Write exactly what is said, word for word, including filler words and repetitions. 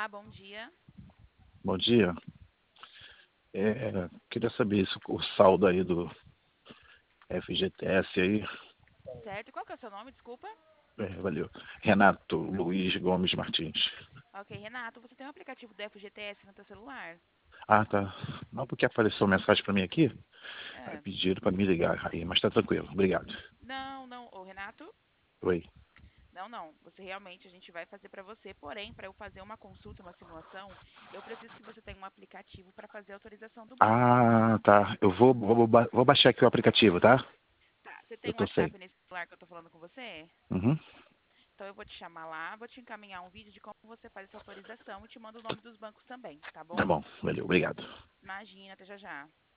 bom dia. Bom dia. É, queria saber se o saldo aí do F G T S aí. Certo, qual que é o seu nome, desculpa? É, valeu. Renato Luiz Gomes Martins. Ok, Renato, você tem um aplicativo do F G T S no teu celular? Ah, tá. Não, porque apareceu uma mensagem para mim aqui, aí É. pediram para me ligar aí, mas tá tranquilo. Obrigado. Não, não, ô Renato? Oi. Não, não, você realmente, a gente vai fazer para você, porém, para eu fazer uma consulta, uma simulação, eu preciso que você tenha um aplicativo para fazer a autorização do banco. Ah, tá. Eu vou, vou, ba- vou baixar aqui o aplicativo, tá? Tá, você Eu tem um tô sem. WhatsApp nesse celular que eu tô falando com você? Uhum. Então eu vou te chamar lá, vou te encaminhar um vídeo de como você faz essa autorização e te mando o nome dos bancos também, tá Tá bom? bom, valeu, obrigado. Imagina, até já já.